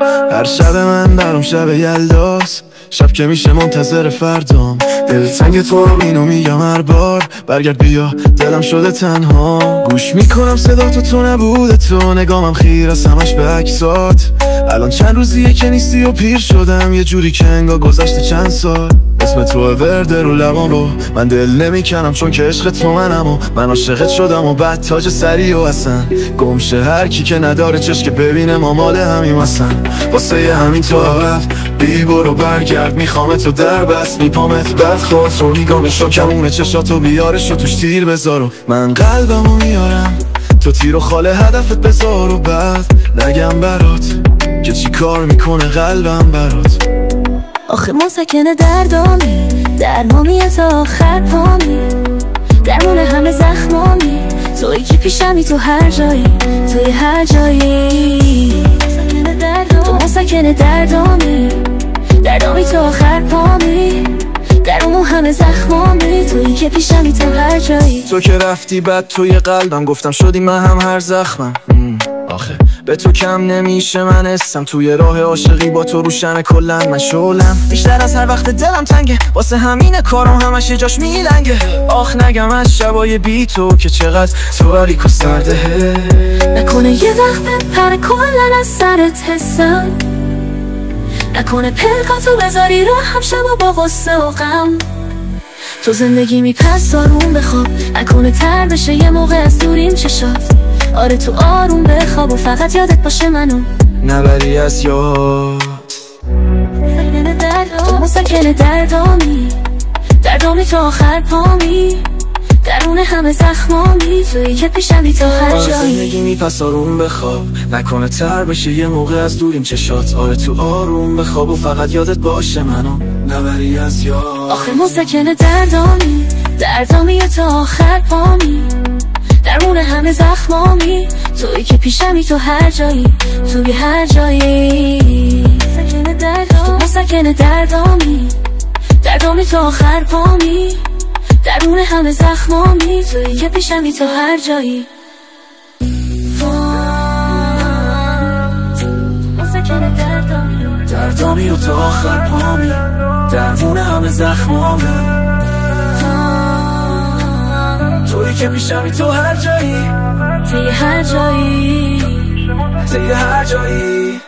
هر شب من برام شب یلداست، شب که میشه منتظر فردام. دلتنگ تو رو اینو میگم هر بار، برگرد بیا دلم شده تنها. گوش میکنم صدا تو نبوده، تو نگامم خیر از همش به عکسات. الان چند روزیه که نیستی و پیر شدم، یه جوری که انگار گذشته چند سال. اسم تو ورده رو لبام رو من دل نمیکنم، چون که عشق تو منم و من عاشقت شدم و بعد تاج سری و اصلا گمشه هر کی که نداره چشم که ببینه ما مال همیم اصلا. واسه همین تو عوض بی برو برگرد، میخوام تو در بست میپامت بد خود رو نگامشو کمونه چشاتو بیارشو توش تیر بذارو. من قلبمو میارم تو تیر و خاله هدفت بذار و بعد نگم برات که چی کار میکنه قلبم برات. آخه ما سکن دردامی، درمامی تا آخر پامی، درمون همه زخمامی، تویی که پیشمی تو هر جایی، توی هر جایی. تو ما سکن دردامی، دردامی تا آخر پامی، درمون همه زخمامی، تویی که پیشمی تو هر جایی. تو که رفتی بعد توی قلبم گفتم شدی من هم هر زخمم. آخه به تو کم نمیشه من اسم، توی راه عاشقی با تو روشن کلن من شولم. بیشتر از هر وقت دلم تنگه، واسه همین کارم همش یه جاش میلنگه. آخ نگم از شبای بی تو که چقدر تو ولیکو سرده. نکنه یه وقت بپره کلن از سرت حسم، نکنه پلکاتو بذاری رو هم شب و با غصه و غم. تو زندگی میپس آروم بخواب، نکنه تر بشه یه موقع از دوریم چشات. آره تو آروم بخواب و فقط یادت باشه منو نبری از یاد. تو مسکن دردامی، دردامی تا آخر پامی، درون همه زخمامی، تویی که پیشمی تا هر جایی. زندگی میپس آروم بخواب، نکنه تر بشه یه موقع از دوریم چشات. آره تو آروم بخواب و فقط یادت باشه منو نبری از یاد. آخه مسکن دردامی، دردامی تا آخر پامی، درمون همه زخمامی، تویی که پیشمی تو هر جایی، توی هر جایی. تو مسکن دردامی، دردامی تا آخر پامی، درمون همه زخمامی، تویی که پیشمی تو هر جایی. مسکن دردامی، دردامی تا آخر پامی، درمون همه زخمامی، تویی که پیشمی تو هر جایی، توی هر جایی، توی هر جایی.